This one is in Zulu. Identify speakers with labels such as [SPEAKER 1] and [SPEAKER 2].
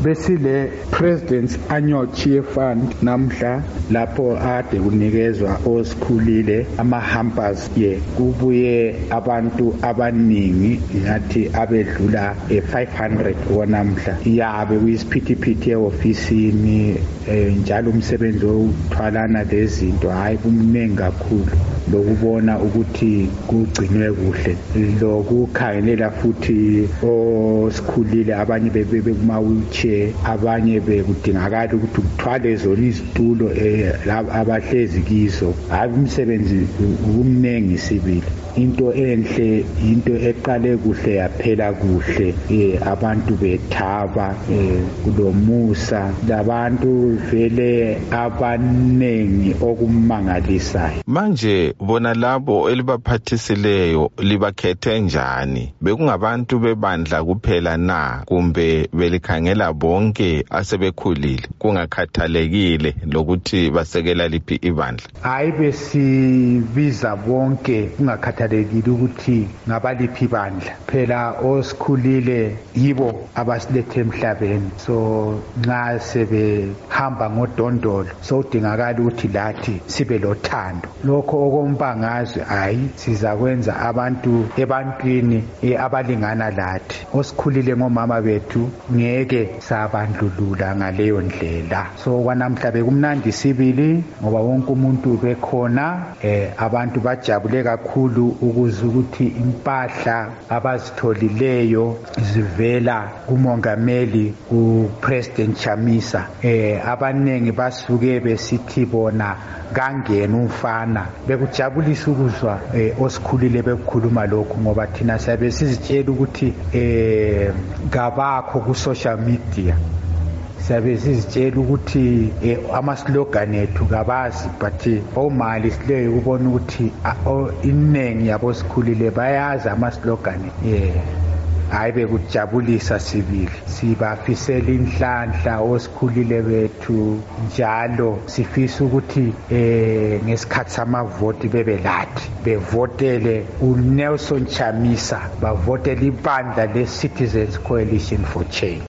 [SPEAKER 1] besile President's Annual Cheer Fund namhla lapho ade kunikezwa osikhulile ama-hampers kubuye abantu abaningi ngathi abedlula 500 wanamhla yabe kuyisiphithiphithi e-ofisini njalo umsebenzi wokuthwalana lezinto hayi kumningi kakhulu lokubona ukuthi kugcinwe kuhle lokukhangelela futhi osikhulile abanye kuma-wheelchair abanye bekudingakala ukuthi kuthwale zona izitulo abahlezi kizo hayi umsebenzi umningi sibili into enhle into eqale kuhle yaphela kuhle abantu bethaba kulomusa labantu vele abanengi okumangalisayo.
[SPEAKER 2] Manje bona labo elibaphathisileyo libakhethe njani? Bekungabantu bebandla kuphela na kumbe belikhangela bonke asebekhulile kungakhathalekile lokuthi basekela liphi ibandla?
[SPEAKER 1] Hayi besibiza bonke kungakhathalekile ukuthi ngabaliphi ibandla phela osikhulile yibo abasilethe emhlabeni so nxa sebehamba ngodondolo sodingakala ukuthi lathi sibe lothando lokho okombangazwe hayi sizakwenza abantu ebantwini abalingana lathi osikhulile ngomama bethu ngeke sabandlulula ngaleyo ndlela so kwanamhla bekumnandi sibili ngoba wonke umuntu bekhona abantu bajabule kakhulu ukuze ukuthi impahla abazitholileyo zivela kumongameli uPresident Chamisa abanengi basuke besithi bona kangena umfana bekujabulisa ukuzwa osikhulile bekukhuluma lokho ngoba thina sabe sizitshela ukuthi ngabakho ku social media sabe sizitshela ukuthi ama-slogan ethu kabazi but omali sileyo kubona ukuthi iningi yabosikhulile bayazi ama-slogan hayi bekujabulisa sibili sibafisela inhlanhla osikhulile bethu njalo sifisa ukuthi ngesikhathi samavoti bebelathi bevotele uNelson Chamisa bavotele ibandla le-Citizens Coalition for Change.